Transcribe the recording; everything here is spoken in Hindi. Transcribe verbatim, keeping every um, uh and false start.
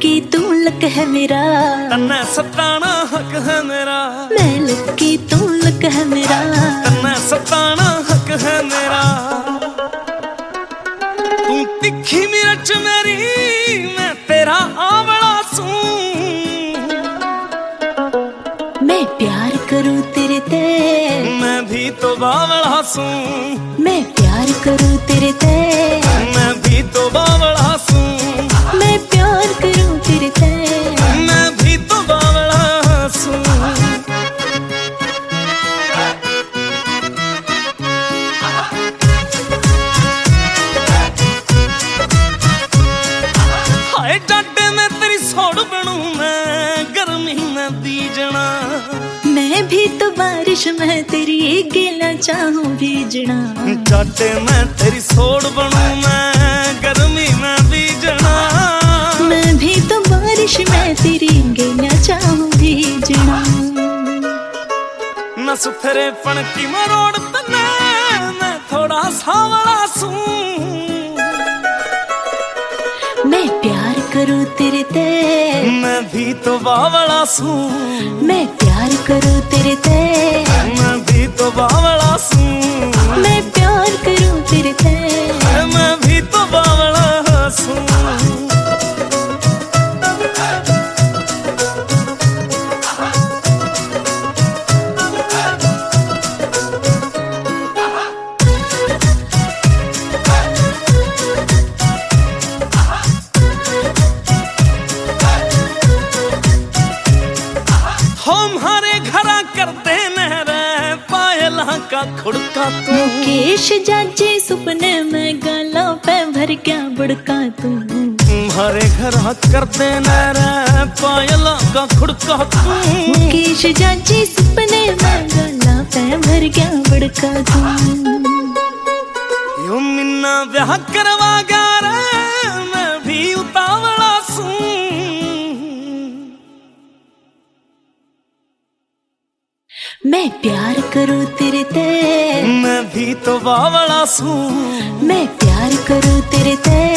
लुकी तू लक है मेरा, तन्ने सताना हक है मेरा। मैं लुकी तू लक है मेरा, तन्ने सताना हक है मेरा। तू तिखी मिर्च मेरी, मैं तेरा आंवला सूं। मैं प्यार करूं तेरे ते, मैं भी तो बावला सूं। मैं प्यार करूं तेरे ते, मैं भी तो बावला सूं। मैं प्यार करूं तेरे ते, मैं भी तो बावला सूं। हाय डाटे में तेरी सोड़ बनूं मैं, गर्मी में बीजना। मैं भी तो बारिश में तेरी गिला चाहूं भीजना। डाटे में तेरी सोड़ बनूं मैं, गर्मी में बीजना। मैं भी तो बारिश में तेरी गिला चाहूं भीजना। नस फिरे पन की मरोड़ तने, मैं थोड़ा सावला सूं। मैं प्यार करूं तेरे ते, मैं भी तो बावला सूं। मैं प्यार करूं तेरे ते, मैं भी तो बावला सूं। मैं प्यार करूं तेरे ते, मैं भी तो बावला सूं। हमारे घरा करते नहरे पायला का खुड़का तू। मुकेश जाजे सुपने में गाला पे भर क्या बुड़का तू। हमारे घरा करते नहरे पायला का खुड़का तू। मुकेश जाजे सुपने में गाला पे भर क्या बुड़का तू। यूं मिन्ना ब्याह करवा गा रे, मैं भी उतावला सूं। मैं प्यार करूं तेरे ते, मैं भी तो बावला सूं। मैं प्यार करूं तेरे ते,